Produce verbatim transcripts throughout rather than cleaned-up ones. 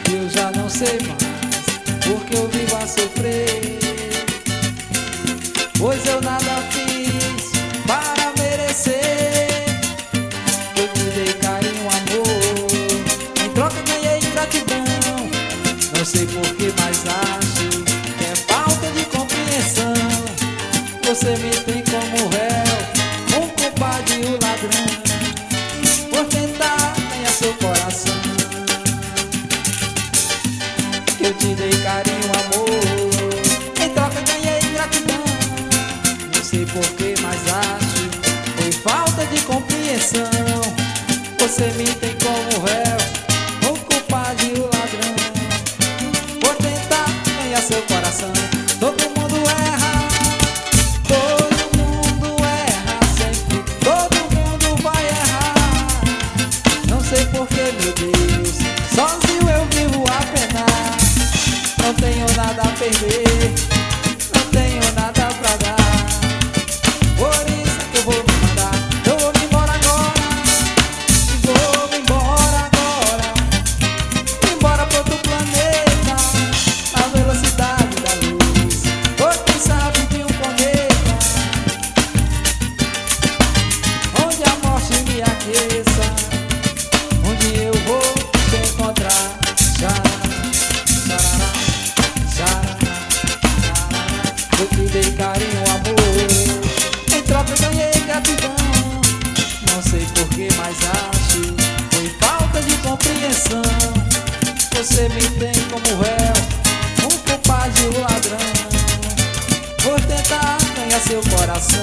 Eu já não sei mais porque eu vivo a sofrer, pois eu nada fiz para merecer. Eu te dei carinho, amor, em troca ganhei gratidão. Não sei porquê, mas acho que é falta de compreensão. Você me tem como réu, um culpado e o ladrão, por tentar ganhar seu coração. Eu te dei carinho, amor, em troca ganhei gratidão. Não sei porquê, mas acho foi falta de compreensão. Você me tem como réu, o culpado e o ladrão, por tentar ganhar seu coração. Todo mundo erra, todo mundo erra sempre, todo mundo vai errar. Não sei porquê, meu Deus, sozinho eu vivo a penar. Não tenho nada a perder, não tenho nada pra dar. Por isso que eu vou me mandar, eu vou me embora agora. E vou me embora agora, embora pra outro planeta, na velocidade da luz, ou quem sabe de um cometa, onde a morte me aqueça, onde eu vou te encontrar. Eu te dei carinho, amor, em troca ganhei gratidão. Não sei porquê, mas acho foi falta de compreensão. Você me tem como réu, um culpado e um ladrão, por tentar ganhar seu coração.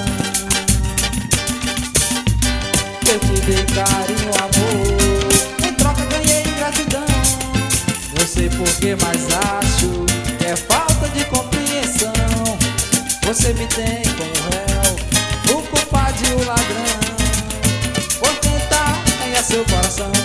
Eu te dei carinho, amor, em troca ganhei gratidão. Não sei porquê, mas acho que é falta de compreensão. Você me tem como réu, o culpado e o ladrão, por tentar ganhar seu coração.